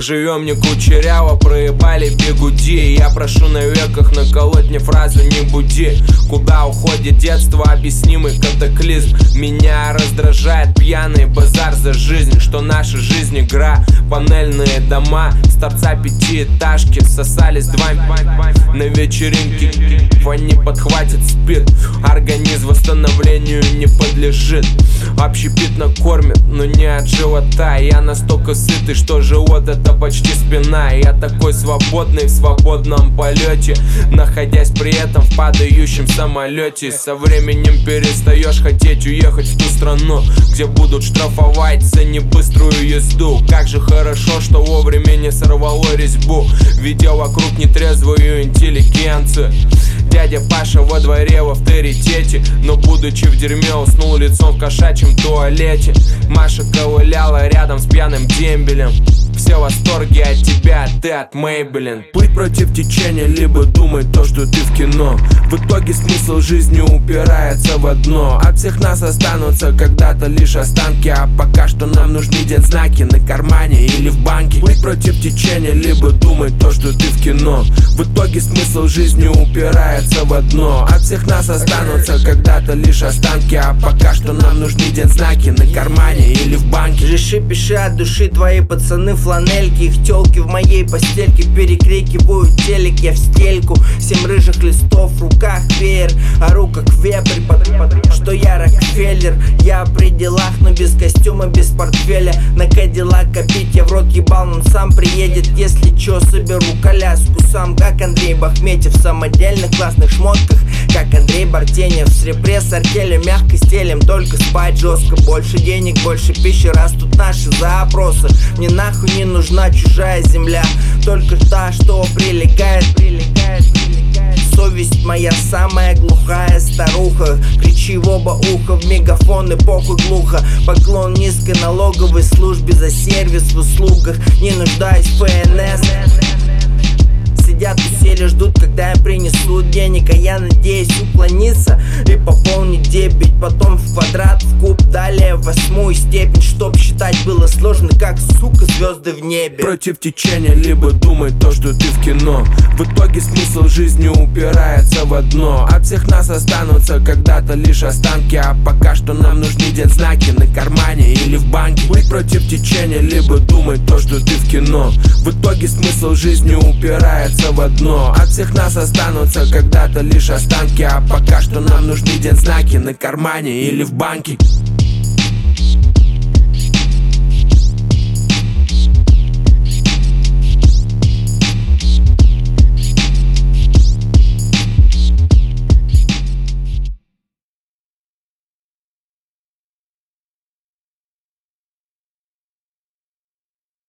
живем не кучеряво, проебали бигуди. Я прошу на веках наколоть мне фразу «не буди». Куда уходит детство, объяснимый катаклизм. Меня раздражает пьяный базар за жизнь. Что наша жизнь игра, панельные дома, с торца пятиэтажки сосались два на вечеринке. Фони подхватит спирт, организм восстановлению не подлежит. Общепит накормит, но не от живота. Я настолько сытый, что живот это почти спина. Я такой свободный в свободном полете, находясь при этом в падающем самолете. Со временем перестаешь хотеть уехать в ту страну, где будут штрафовать за небыструю езду. Как же хорошо, что вовремя не сорвало резьбу, видя вокруг нетрезвую интеллигенцию. Дядя Паша во дворе в авторитете, но будучи в дерьме уснул лицом в кошачьем туалете. Маша ковыляла рядом с пьяным дембелем. Все в восторге от тебя, ты от Maybelline. Плыть против течения, либо думать то, что ты в кино. В итоге смысл жизни упирается в одно: от всех нас останутся когда-то лишь останки, а пока что нам нужны детзнаки на кармане или в банке. Плыть против течения, либо думать то, что ты в кино. В итоге смысл жизни упирается в одно: от всех нас останутся когда-то лишь останки, а пока что нам нужны детзнаки на кармане или в банке. Реши, пиши от души, твои пацаны фланельки. Их тёлки в моей постельке перекрикивают телек. Я в стельку, 7 рыжих листов, в руках веер, ору как вепрь, что я Рокфеллер. Я при делах, но без костюма, без портфеля. На Кадиллак копить я в рот ебал, он сам приедет. Если чё, соберу коляску сам, как Андрей Бахметьев. В самодельных классных шмотках, как Андрей Бартенев. В сребре с артелем, мягко стелем, только спать жестко. Больше денег, больше пищи, растут наши запросы. Мне нахуй не нужна чужая земля, только та, что прилегает. Совесть моя самая глухая старуха. Кричи в оба уха, в мегафон и похуй глухо. Поклон низкой налоговой службе за сервис в услугах. Не нуждаюсь в ФНС. Сидят у сели, ждут, когда им принесут денег. А я надеюсь уклониться и пополнить дебет. Потом в квадрат, в куб, далее в 8-ю степень, чтоб считать было сложно, как, сука, звезды в небе. Против течения, либо думать то, что ты в кино. В итоге смысл жизни упирается в одно: от всех нас останутся когда-то лишь останки, а пока что нам нужны детзнаки на кармане или в банке. Плыть против течения, либо думать то, что ты в кино. В итоге смысл жизни упирается в одно: от всех нас останутся когда-то лишь останки, а пока что нам нужны детзнаки на кармане или в банке.